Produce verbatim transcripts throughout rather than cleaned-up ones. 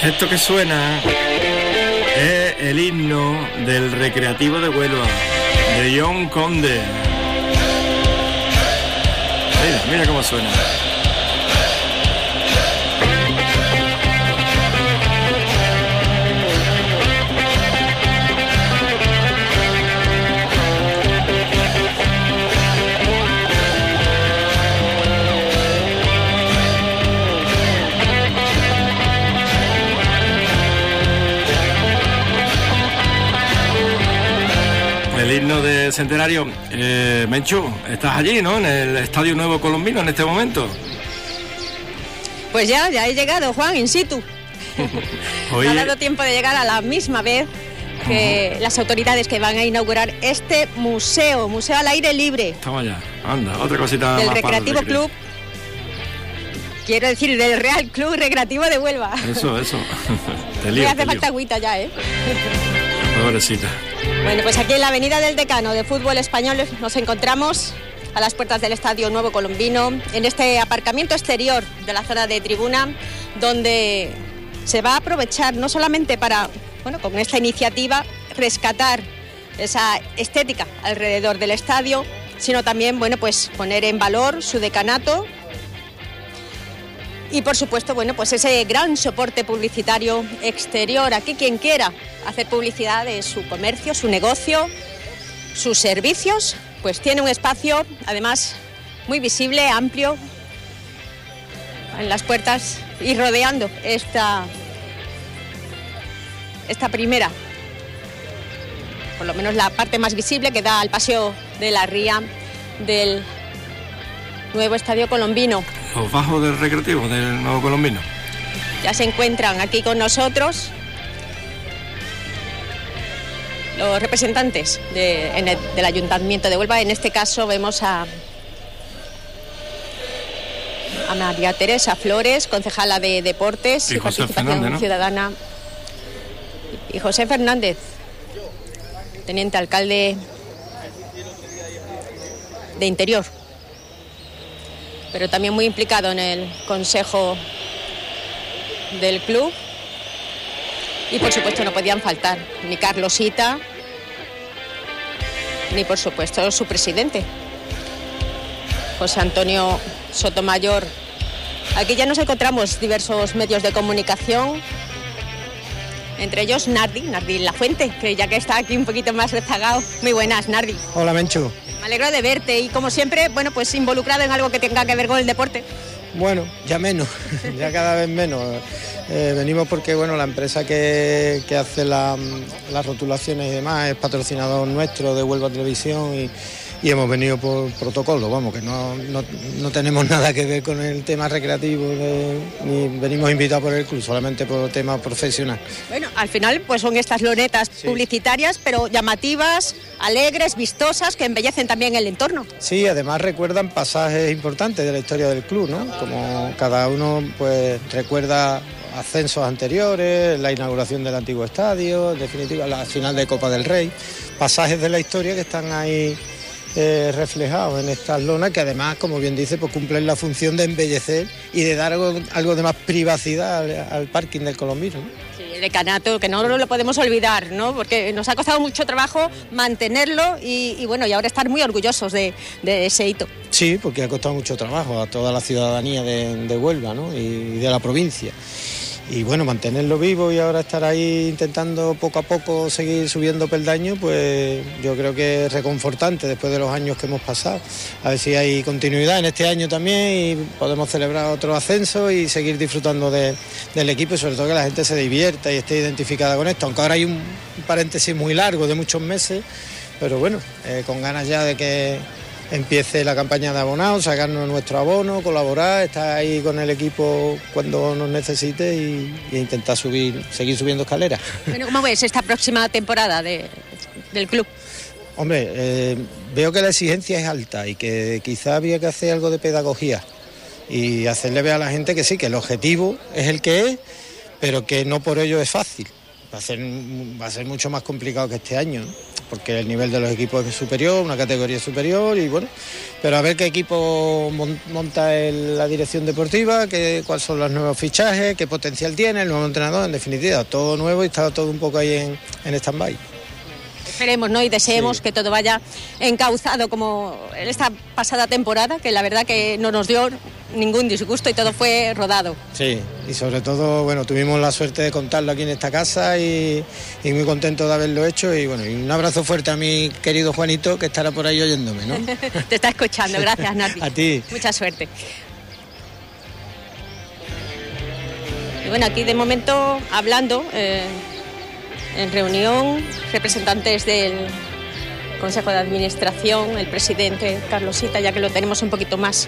Esto que suena es el himno del Recreativo de Huelva, de John Conde. Mira, mira cómo suena. El himno de Centenario. eh, Menchu, estás allí, ¿no? En el Estadio Nuevo Colombino en este momento. Pues ya, ya he llegado, Juan, in situ. Hoy... Me ha dado tiempo de llegar a la misma vez que uh-huh. las autoridades que van a inaugurar este museo, museo al aire libre. Toma ya, anda, otra cosita del más Recreativo para el Club. Quiero decir, del Real Club Recreativo de Huelva. Eso, eso. Te lío, Me hace te falta lío. agüita ya, ¿eh? Pobrecita. Bueno, pues aquí en la Avenida del Decano de Fútbol Español nos encontramos a las puertas del Estadio Nuevo Colombino, en este aparcamiento exterior de la zona de tribuna, donde se va a aprovechar no solamente para, bueno, con esta iniciativa, rescatar esa estética alrededor del estadio, sino también, bueno, pues poner en valor su decanato y, por supuesto, bueno, pues ese gran soporte publicitario exterior. Aquí quien quiera hacer publicidad de su comercio, su negocio, sus servicios, pues tiene un espacio, además, muy visible, amplio, en las puertas y rodeando esta, esta primera, por lo menos la parte más visible que da al paseo de la ría del nuevo Estadio Colombino. Los bajos del Recreativo del Nuevo Colombino. Ya se encuentran aquí con nosotros los representantes de, en el, del Ayuntamiento de Huelva. En este caso vemos a, a María Teresa Flores, concejala de Deportes y, y Participación Fernández, ¿no? Ciudadana, y José Fernández, teniente alcalde de Interior, pero también muy implicado en el consejo del club. Y por supuesto no podían faltar ni Carlosita, ni por supuesto su presidente, José Antonio Sotomayor. Aquí ya nos encontramos diversos medios de comunicación, entre ellos Nardi, Nardi Lafuente, que ya que está aquí un poquito más rezagado. Muy buenas, Nardi. Hola, Menchu. Me alegro de verte y, como siempre, bueno, pues involucrado en algo que tenga que ver con el deporte. Bueno, ya menos, ya cada vez menos. Eh, venimos porque, bueno, la empresa que, que hace la, las rotulaciones y demás es patrocinador nuestro de Huelva Televisión y, y hemos venido por protocolo, vamos, que no, no, no tenemos nada que ver con el tema recreativo, de, ni venimos invitados por el club, solamente por el tema profesional. Bueno, al final pues son estas lonetas sí. publicitarias, pero llamativas, alegres, vistosas, que embellecen también el entorno. Sí, además recuerdan pasajes importantes de la historia del club, ¿no? Como cada uno pues recuerda ascensos anteriores, la inauguración del antiguo estadio, en definitiva la final de Copa del Rey, pasajes de la historia que están ahí eh, reflejados en estas lonas, que además, como bien dice, pues cumplen la función de embellecer y de dar algo, algo de más privacidad al, al parking del Colombino, ¿no? Sí, el decanato, que no lo podemos olvidar, ¿no? Porque nos ha costado mucho trabajo mantenerlo y, y bueno, y ahora estar muy orgullosos de, de ese hito. Sí, porque ha costado mucho trabajo a toda la ciudadanía de, de Huelva, ¿no? Y de la provincia. Y bueno, mantenerlo vivo y ahora estar ahí intentando poco a poco seguir subiendo peldaños, pues yo creo que es reconfortante después de los años que hemos pasado. A ver si hay continuidad en este año también y podemos celebrar otro ascenso y seguir disfrutando de, del equipo y sobre todo que la gente se divierta y esté identificada con esto, aunque ahora hay un paréntesis muy largo de muchos meses, pero bueno, eh, con ganas ya de que empiece la campaña de abonados, sacarnos nuestro abono, colaborar, estar ahí con el equipo cuando nos necesite y, y intentar subir, seguir subiendo escaleras. Bueno, ¿cómo ves esta próxima temporada de, del club? Hombre, eh, veo que la exigencia es alta y que quizá había que hacer algo de pedagogía y hacerle ver a la gente que sí, que el objetivo es el que es, pero que no por ello es fácil. va a ser, va a ser mucho más complicado que este año, ¿no? Porque el nivel de los equipos es superior, una categoría superior y bueno, pero a ver qué equipo monta el, la dirección deportiva, qué, cuáles son los nuevos fichajes, qué potencial tiene el nuevo entrenador, en definitiva, todo nuevo y está todo un poco ahí en, en stand-by. Esperemos, ¿no? Y deseemos sí. que todo vaya encauzado como en esta pasada temporada, que la verdad que no nos dio ningún disgusto y todo fue rodado. Sí, y sobre todo, bueno, tuvimos la suerte de contarlo aquí en esta casa y, y muy contento de haberlo hecho y bueno, y un abrazo fuerte a mi querido Juanito, que estará por ahí oyéndome, ¿no? Te está escuchando, gracias, Nardi. A ti. Mucha suerte. Y bueno, aquí de momento hablando... Eh... En reunión, representantes del Consejo de Administración, el presidente Carlos Sita, ya que lo tenemos un poquito más,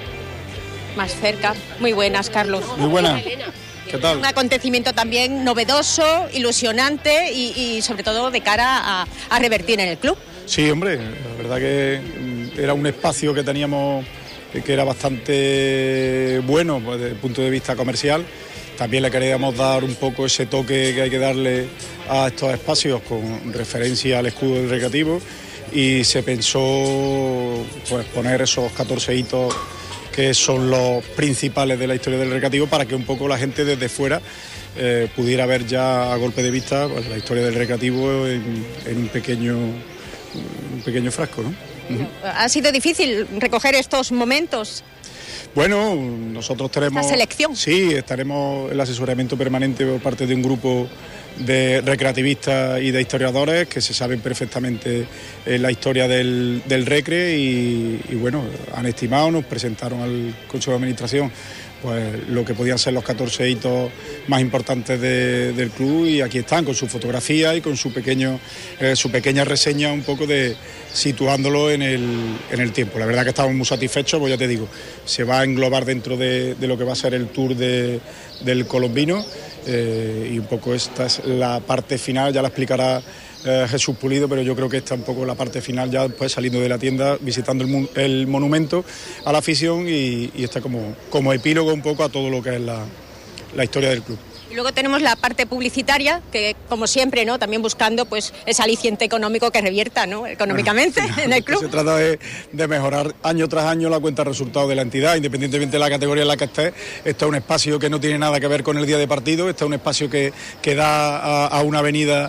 más cerca. Muy buenas, Carlos. Muy buenas. ¿Qué tal? Un acontecimiento también novedoso, ilusionante y, y sobre todo de cara a, a revertir en el club. Sí, hombre, la verdad que era un espacio que teníamos que era bastante bueno pues, desde el punto de vista comercial. También le queríamos dar un poco ese toque que hay que darle a estos espacios con referencia al escudo del Recreativo y se pensó pues, poner esos catorce hitos que son los principales de la historia del Recreativo para que un poco la gente desde fuera eh, pudiera ver ya a golpe de vista pues, la historia del Recreativo en, en un pequeño, un pequeño frasco, ¿no? Uh-huh. ¿Ha sido difícil recoger estos momentos? Bueno, nosotros tenemos... ¿La selección? Sí, estaremos el asesoramiento permanente por parte de un grupo de recreativistas y de historiadores que se saben perfectamente la historia del, del Recre y, y bueno, han estimado, nos presentaron al Consejo de Administración pues lo que podían ser los catorce hitos más importantes de, del club y aquí están con su fotografía y con su pequeño eh, su pequeña reseña un poco de situándolo en el, en el tiempo. La verdad que estamos muy satisfechos, pues ya te digo, se va a englobar dentro de, de lo que va a ser el tour de, del Colombino eh, y un poco esta es la parte final, ya la explicará Eh, Jesús Pulido, pero yo creo que está un poco la parte final ya después saliendo de la tienda, visitando el, el monumento a la afición y, y está como, como epílogo un poco a todo lo que es la, la historia del club. Y luego tenemos la parte publicitaria, que como siempre, ¿no? También buscando pues ese aliciente económico que revierta, ¿no? Económicamente bueno, en el club. Se trata de, de mejorar año tras año la cuenta de resultados de la entidad, independientemente de la categoría en la que esté. Este es un espacio que no tiene nada que ver con el día de partido, este es un espacio que, que da a, a una avenida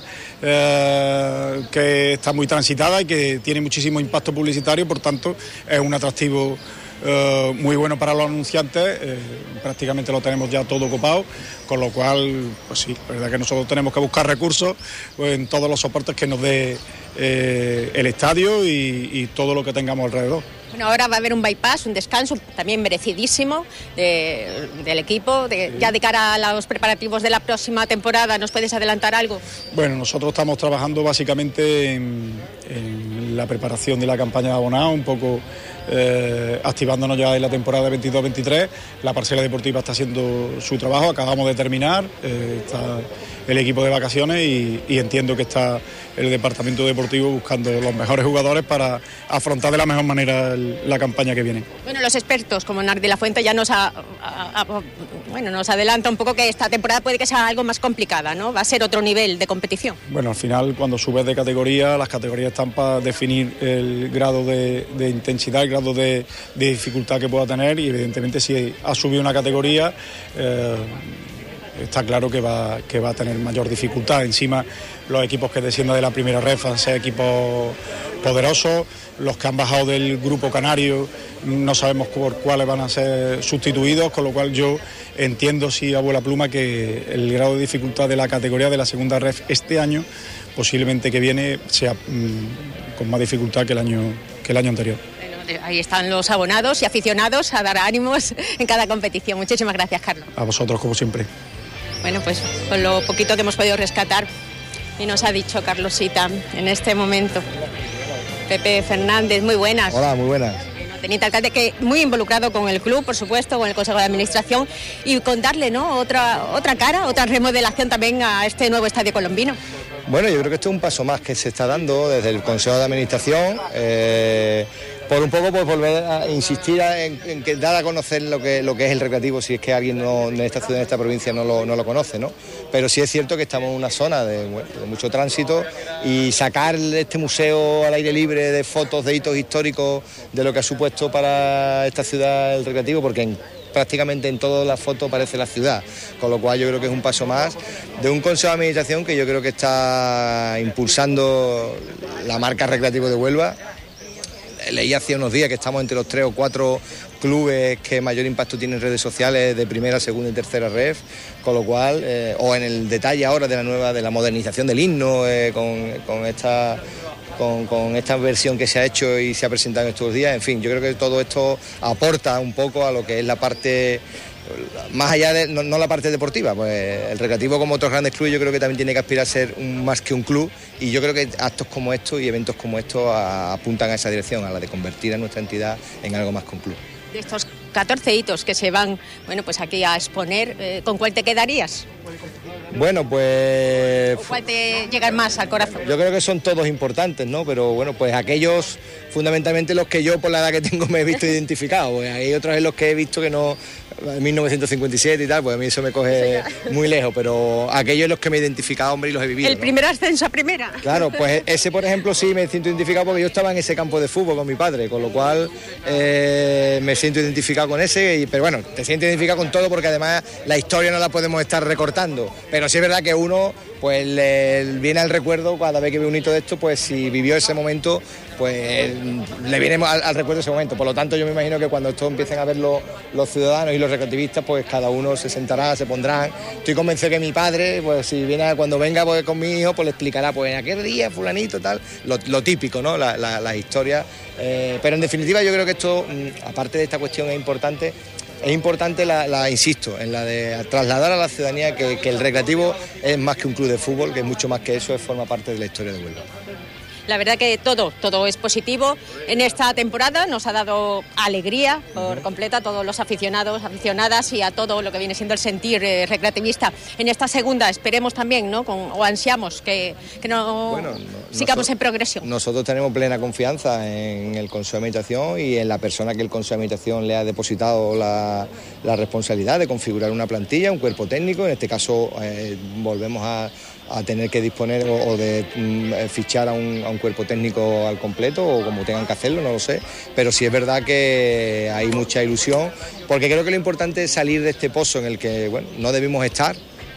eh, que está muy transitada y que tiene muchísimo impacto publicitario, por tanto es un atractivo Uh, muy bueno para los anunciantes, eh, prácticamente lo tenemos ya todo copado, con lo cual, pues sí, la verdad que nosotros tenemos que buscar recursos pues, en todos los soportes que nos dé eh, el estadio y, y todo lo que tengamos alrededor. Bueno, ahora va a haber un bypass, un descanso también merecidísimo de, del equipo, de, sí. Ya de cara a los preparativos de la próxima temporada, ¿nos puedes adelantar algo? Bueno, nosotros estamos trabajando básicamente en, en la preparación de la campaña de abonado, un poco eh, activándonos ya en la temporada veintidós veintitrés. La parcela deportiva está haciendo su trabajo, acabamos de terminar, eh, está el equipo de vacaciones y, y entiendo que está el departamento deportivo buscando los mejores jugadores para afrontar de la mejor manera el, la campaña que viene. Bueno, los expertos como Nardi La Fuente ya nos, a, a, a, bueno, nos adelanta un poco que esta temporada puede que sea algo más complicada, ¿no? Va a ser otro nivel de competición. Bueno, al final cuando subes de categoría, las categorías están para definir el grado de, de intensidad, el grado de, de dificultad que pueda tener y evidentemente si ha subido una categoría eh, está claro que va, que va a tener mayor dificultad. Encima los equipos que desciendan de la primera red van a ser equipos poderosos, los que han bajado del grupo canario no sabemos por cuáles van a ser sustituidos, con lo cual yo entiendo, sí, abuela pluma, que el grado de dificultad de la categoría de la segunda red este año, posiblemente que viene, sea mmm, con más dificultad que el año, que el año anterior. Ahí están los abonados y aficionados a dar ánimos en cada competición. Muchísimas gracias, Carlos. A vosotros, como siempre. Bueno, pues con lo poquito que hemos podido rescatar y nos ha dicho Carlos Sita en este momento. Pepe Fernández, muy buenas. Hola, muy buenas. Teniente alcalde, que muy involucrado con el club, por supuesto, con el Consejo de Administración y con darle, ¿no?, otra, otra cara, otra remodelación también a este nuevo estadio colombino. Bueno, yo creo que esto es un paso más que se está dando desde el Consejo de Administración. Eh, por un poco pues volver a insistir en, en que dar a conocer lo que, lo que es el recreativo, si es que alguien no, en esta ciudad, en esta provincia no lo, no lo conoce, ¿no? Pero sí es cierto que estamos en una zona de, bueno, de mucho tránsito y sacar este museo al aire libre de fotos, de hitos históricos, de lo que ha supuesto para esta ciudad el recreativo, porque en, prácticamente en todas las fotos aparece la ciudad, con lo cual yo creo que es un paso más de un consejo de administración que yo creo que está impulsando la marca Recreativo de Huelva. Leí hace unos días que estamos entre los tres o cuatro clubes que mayor impacto tienen en redes sociales de primera, segunda y tercera ref, con lo cual, eh, o en el detalle ahora de la nueva, de la modernización del himno, eh, con, con esta... Con, con esta versión que se ha hecho y se ha presentado en estos días. En fin, yo creo que todo esto aporta un poco a lo que es la parte, más allá de, no, no la parte deportiva, pues el recreativo, como otros grandes clubes, yo creo que también tiene que aspirar a ser un, más que un club, y yo creo que actos como estos y eventos como estos a, apuntan a esa dirección, a la de convertir a nuestra entidad en algo más que un club. De estos catorce hitos que se van, bueno, pues aquí a exponer, eh, ¿con cuál te quedarías? Bueno, pues... ¿O cuál te llega más al corazón? Yo creo que son todos importantes, ¿no? Pero bueno, pues aquellos, fundamentalmente los que yo por la edad que tengo me he visto identificado. Pues hay otros en los que he visto que no... en mil novecientos cincuenta y siete y tal, pues a mí eso me coge muy lejos, pero aquellos en los que me he identificado, hombre, y los he vivido. El ¿no? primer ascenso a primera. Claro, pues ese, por ejemplo, sí me siento identificado porque yo estaba en ese campo de fútbol con mi padre, con lo cual eh, me siento identificado con ese, y, pero bueno, te sientes identificado con todo porque además la historia no la podemos estar recortando, pero sí es verdad que uno pues le viene al recuerdo cada vez que ve un hito de esto, pues si vivió ese momento, pues le viene al, al recuerdo ese momento. Por lo tanto, yo me imagino que cuando esto empiecen a verlo los ciudadanos y los recreativistas, pues cada uno se sentará, se pondrán. Estoy convencido que mi padre, pues si viene cuando venga pues, con mi hijo, pues le explicará, pues en aquel día, fulanito, tal, lo, lo típico, ¿no? La, la, las historias. Eh, pero en definitiva yo creo que esto, aparte de esta cuestión, es importante. Es importante, la, la insisto, en la de trasladar a la ciudadanía que, que el recreativo es más que un club de fútbol, que es mucho más que eso, es forma parte de la historia de Huelva. La verdad que todo, todo es positivo. En esta temporada nos ha dado alegría por uh-huh. completa a todos los aficionados, aficionadas y a todo lo que viene siendo el sentir eh, recreativista. En esta segunda esperemos también, ¿no? Con, o ansiamos que, que no, bueno, no sigamos en progresión. Nosotros tenemos plena confianza en el Consejo de Administración y en la persona que el Consejo de Administración le ha depositado la, la responsabilidad de configurar una plantilla, un cuerpo técnico. En este caso eh, volvemos a... a tener que disponer o, o de mm, fichar a un, a un cuerpo técnico al completo o como tengan que hacerlo, no lo sé, pero sí es verdad que hay mucha ilusión, porque creo que lo importante es salir de este pozo en el que, bueno, no debimos estar.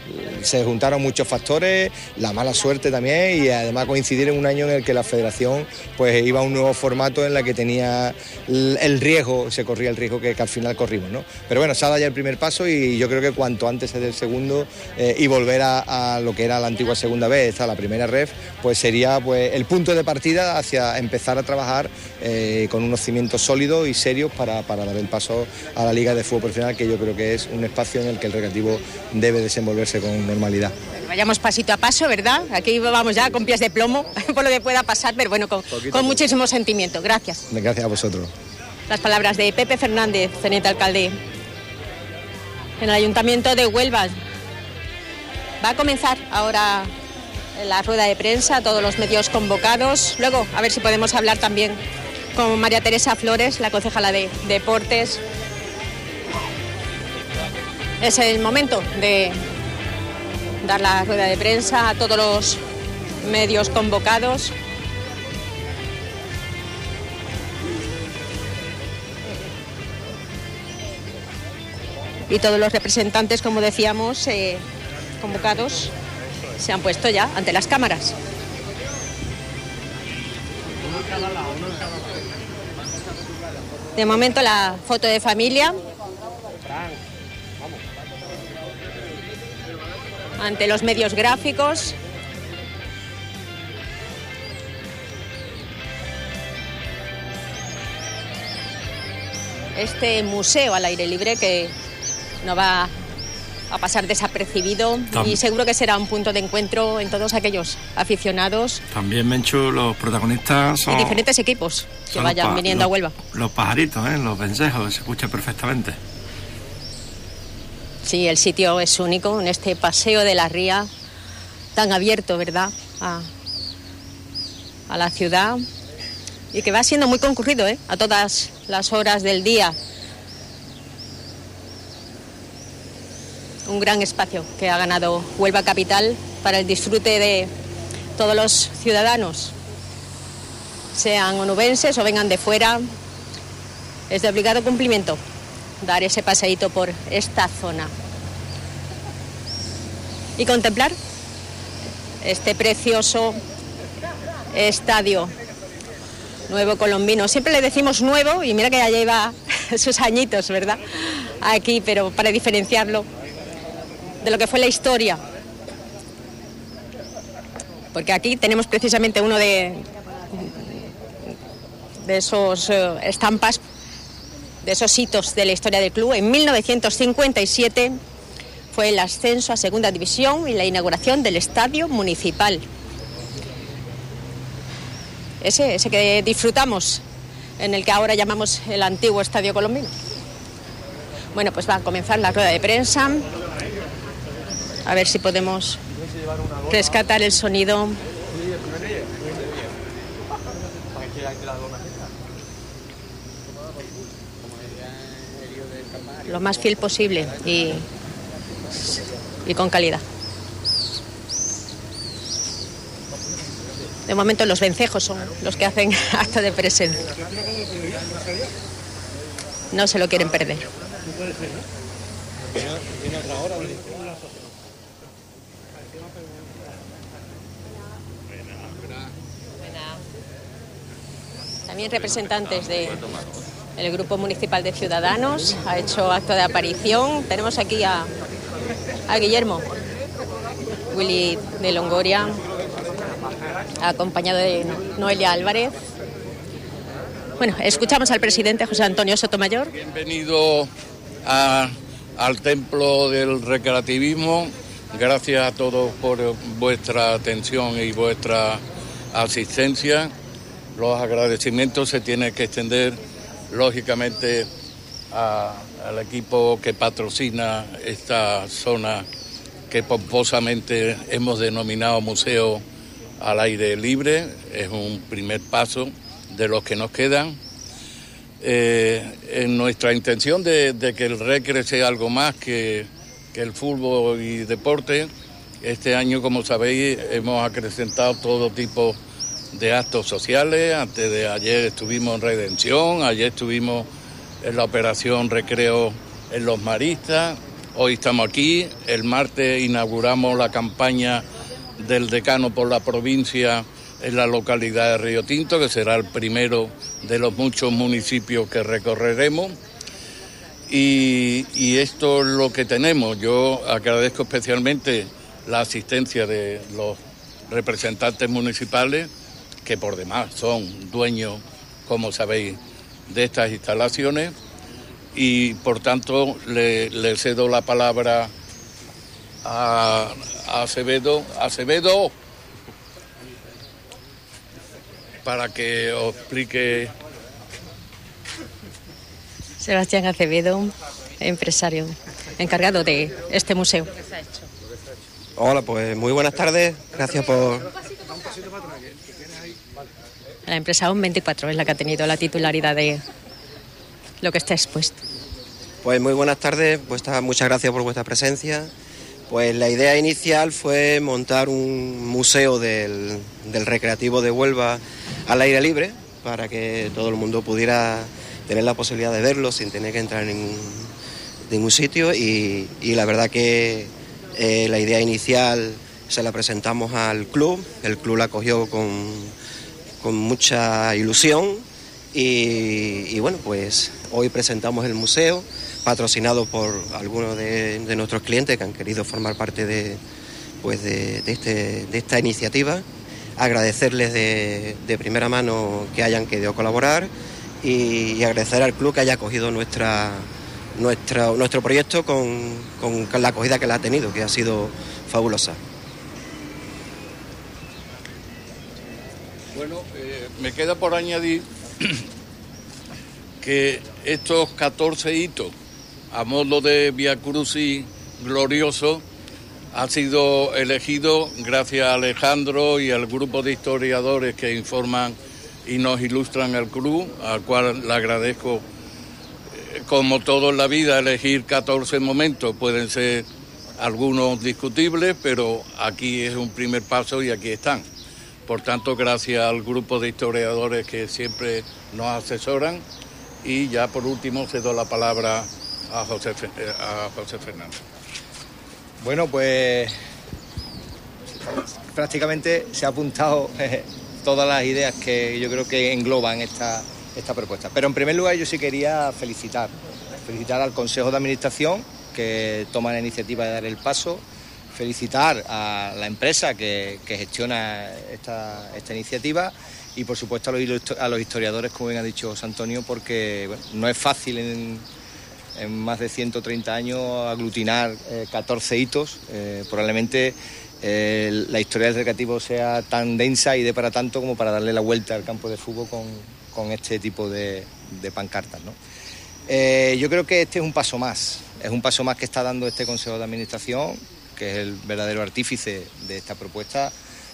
Se juntaron muchos factores, la mala suerte también, y además coincidir en un año en el que la federación pues iba a un nuevo formato en el que tenía el riesgo, se corría el riesgo que, que al final corrimos, ¿no? Pero bueno, se ha dado ya el primer paso y yo creo que cuanto antes se dé el segundo eh, y volver a, a lo que era la antigua segunda vez, esta la primera ref, pues sería pues el punto de partida hacia empezar a trabajar eh, con unos cimientos sólidos y serios para, para dar el paso a la Liga de Fútbol Profesional, que yo creo que es un espacio en el que el recreativo debe desenvolverse con normalidad. Vayamos pasito a paso, ¿verdad? Aquí vamos ya con pies de plomo por lo que pueda pasar, pero bueno, con, con muchísimo sentimiento. Gracias. Gracias a vosotros. Las palabras de Pepe Fernández, teniente alcalde en el Ayuntamiento de Huelva. Va a comenzar ahora la rueda de prensa, todos los medios convocados. Luego, a ver si podemos hablar también con María Teresa Flores, la concejala de Deportes. Es el momento de dar la rueda de prensa a todos los medios convocados. Y todos los representantes, como decíamos, eh, convocados, se han puesto ya ante las cámaras. De momento la foto de familia. Ante los medios gráficos. Este museo al aire libre que no va a pasar desapercibido Tam- y seguro que será un punto de encuentro en todos aquellos aficionados. También, Menchu, los protagonistas son... Y diferentes equipos que vayan pa- viniendo los, a Huelva. Los pajaritos, ¿eh? Los vencejos, se escucha perfectamente. Sí, el sitio es único en este paseo de la Ría, tan abierto, ¿verdad?, a, a la ciudad. y que va siendo muy concurrido, ¿eh? A todas las horas del día. Un gran espacio que ha ganado Huelva Capital para el disfrute de todos los ciudadanos, sean onubenses o vengan de fuera. Es de obligado cumplimiento dar ese paseíto por esta zona y contemplar este precioso estadio Nuevo Colombino. Siempre le decimos nuevo y mira que ya lleva sus añitos, ¿verdad? Aquí, pero para diferenciarlo de lo que fue la historia. Porque aquí tenemos precisamente uno de, de esos uh, estampas, de esos hitos de la historia del club. En mil novecientos cincuenta y siete fue el ascenso a Segunda División y la inauguración del Estadio Municipal. Ese, ese que disfrutamos, en el que ahora llamamos el antiguo Estadio Colombino. Bueno, pues va a comenzar la rueda de prensa. A ver si podemos rescatar el sonido. Lo más fiel posible y, y con calidad. De momento los vencejos son los que hacen acto de presencia. No se lo quieren perder. También representantes del Grupo Municipal de Ciudadanos ha hecho acto de aparición. Tenemos aquí a, a Guillermo Willy de Longoria, acompañado de Noelia Álvarez. Bueno, escuchamos al presidente José Antonio Sotomayor. Bienvenido a, al Templo del Recreativismo. Gracias a todos por vuestra atención y vuestra asistencia. Los agradecimientos se tienen que extender, lógicamente, a, al equipo que patrocina esta zona que pomposamente hemos denominado Museo al Aire Libre. Es un primer paso de los que nos quedan. Eh, en nuestra intención de, de que el recre sea algo más que, que el fútbol y deporte, este año, como sabéis, hemos acrecentado todo tipo de actos sociales. Antes de ayer estuvimos en Redención, ayer estuvimos en la operación Recreo en Los Maristas, hoy estamos aquí, el martes inauguramos la campaña del decano por la provincia en la localidad de Río Tinto, que será el primero de los muchos municipios que recorreremos. Y, y esto es lo que tenemos. Yo agradezco especialmente la asistencia de los representantes municipales, que por demás son dueños, como sabéis, de estas instalaciones, y por tanto le, le cedo la palabra a, a Acevedo. Acevedo, para que os explique. Sebastián Acevedo, empresario, encargado de este museo. Hola, pues muy buenas tardes, gracias por... La empresa O N veinticuatro es la que ha tenido la titularidad de lo que está expuesto. Pues muy buenas tardes, vuestra, muchas gracias por vuestra presencia. Pues la idea inicial fue montar un museo del, del recreativo de Huelva al aire libre, para que todo el mundo pudiera tener la posibilidad de verlo sin tener que entrar en ningún, ningún sitio, y, y la verdad que eh, la idea inicial se la presentamos al club, el club la acogió con, con mucha ilusión y, y bueno, pues hoy presentamos el museo, patrocinado por algunos de, de nuestros clientes que han querido formar parte de, pues de, de, este, de esta iniciativa. Agradecerles de, de primera mano que hayan querido colaborar y, y agradecer al club que haya acogido nuestra, nuestra, nuestro proyecto con, con, con la acogida que la ha tenido, que ha sido fabulosa. Bueno, eh, me queda por añadir que estos catorce hitos a modo de Via Crucis glorioso ha sido elegido gracias a Alejandro y al grupo de historiadores que informan y nos ilustran el club, al cual le agradezco. Como todo en la vida, elegir catorce momentos pueden ser algunos discutibles, pero aquí es un primer paso y aquí están. Por tanto, gracias al grupo de historiadores que siempre nos asesoran, y ya por último cedo la palabra a José, a José Fernando. Bueno, pues prácticamente se ha apuntado eh, todas las ideas que yo creo que engloban esta, esta propuesta. Pero en primer lugar yo sí quería felicitar, felicitar al Consejo de Administración que toma la iniciativa de dar el paso, felicitar a la empresa que, que gestiona esta, esta iniciativa y por supuesto a los, a los historiadores, como bien ha dicho José Antonio, porque bueno, no es fácil en, en más de ciento treinta años aglutinar eh, catorce hitos, eh, probablemente eh, la historia del recreativo sea tan densa y dé para tanto como para darle la vuelta al campo de fútbol con, con este tipo de, de pancartas, ¿no? Eh, yo creo que este es un paso más, es un paso más que está dando este Consejo de Administración, que es el verdadero artífice de esta propuesta,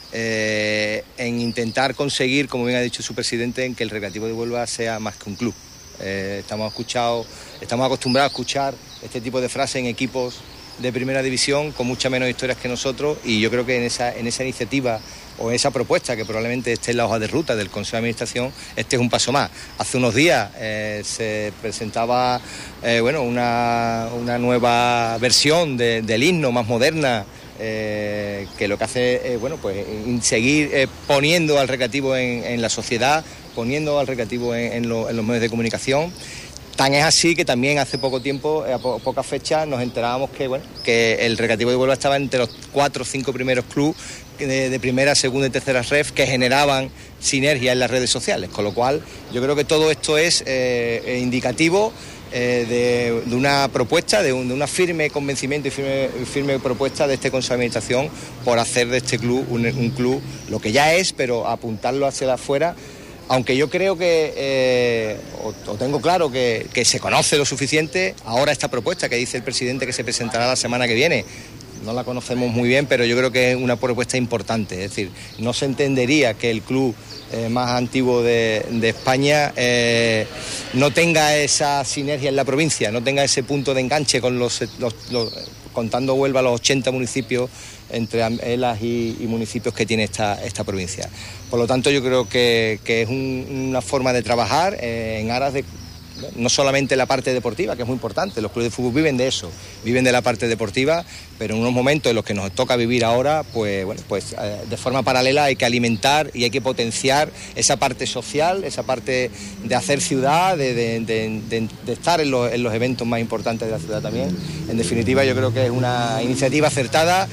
eh, en intentar conseguir, como bien ha dicho su presidente, en que el Recreativo de Huelva sea más que un club. Eh, estamos, escuchado, estamos acostumbrados a escuchar este tipo de frases en equipos de primera división con muchas menos historias que nosotros, y yo creo que en esa, en esa iniciativa o en esa propuesta, que probablemente esté en la hoja de ruta del Consejo de Administración, este es un paso más. Hace unos días eh, se presentaba eh, bueno, una, una nueva versión de, del himno, más moderna, eh, que lo que hace es eh, bueno, pues, seguir eh, poniendo al recreativo en, en la sociedad, poniendo al recreativo en, en, lo, en los medios de comunicación. Tan es así que también hace poco tiempo, a po pocas fechas, nos enterábamos que, bueno, que el Recreativo de Huelva estaba entre los cuatro o cinco primeros clubes de, de primera, segunda y tercera ref que generaban sinergia en las redes sociales, con lo cual yo creo que todo esto es eh, indicativo eh, de, de una propuesta, de, un, de una firme convencimiento y firme, firme propuesta de este Consejo de Administración por hacer de este club un, un club, lo que ya es, pero apuntarlo hacia afuera. Aunque yo creo que, eh, o, o tengo claro que, que se conoce lo suficiente, ahora esta propuesta que dice el presidente que se presentará la semana que viene, no la conocemos muy bien, pero yo creo que es una propuesta importante. Es decir, no se entendería que el club eh, más antiguo de, de España eh, no tenga esa sinergia en la provincia, no tenga ese punto de enganche con los, los, los contando Huelva, los ochenta municipios entre Elas y, y municipios que tiene esta, esta provincia. Por lo tanto, yo creo que, que es un, una forma de trabajar eh, en aras de no solamente la parte deportiva, que es muy importante, los clubes de fútbol viven de eso, viven de la parte deportiva, pero en unos momentos en los que nos toca vivir ahora, pues bueno, pues eh, de forma paralela hay que alimentar y hay que potenciar esa parte social, esa parte de hacer ciudad, de, de, de, de, de estar en los, en los eventos más importantes de la ciudad también. En definitiva, yo creo que es una iniciativa acertada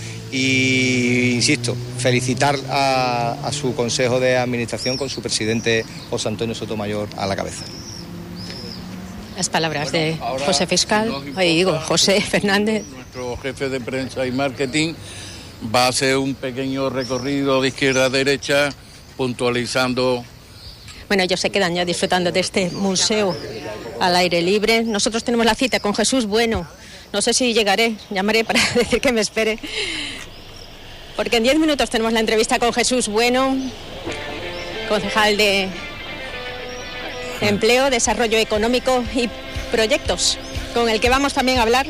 y, insisto, felicitar a, a su Consejo de Administración con su presidente José Antonio Sotomayor a la cabeza. Las palabras de José Fiscal, ahí digo, José Fernández. Nuestro jefe de prensa y marketing va a hacer un pequeño recorrido de izquierda a derecha, puntualizando. Bueno, ellos se quedan ya disfrutando de este museo al aire libre. Nosotros tenemos la cita con Jesús Bueno. No sé si llegaré, llamaré para decir que me espere. Porque en diez minutos tenemos la entrevista con Jesús Bueno, concejal de Empleo, Desarrollo Económico y Proyectos, con el que vamos también a hablar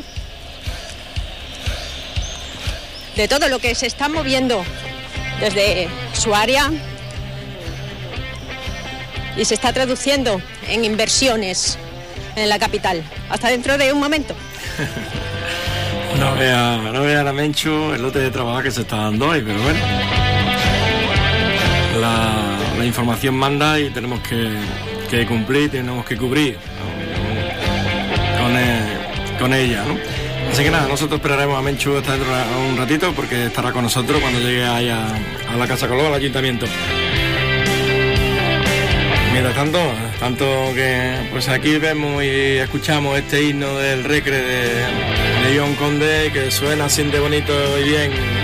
de todo lo que se está moviendo desde su área y se está traduciendo en inversiones en la capital. Hasta dentro de un momento. No vea, no vea la Menchu el lote de trabajo que se está dando hoy, pero bueno. La, la información manda y tenemos que que cumplir, tenemos que cubrir con, eh, con ella, ¿no? Así que nada, nosotros esperaremos a Menchu hasta dentro de un ratito porque estará con nosotros cuando llegue allá a la Casa Colón, al ayuntamiento. Mientras tanto, tanto que pues aquí vemos y escuchamos este himno del Recre de, de John Conde que suena así de bonito y bien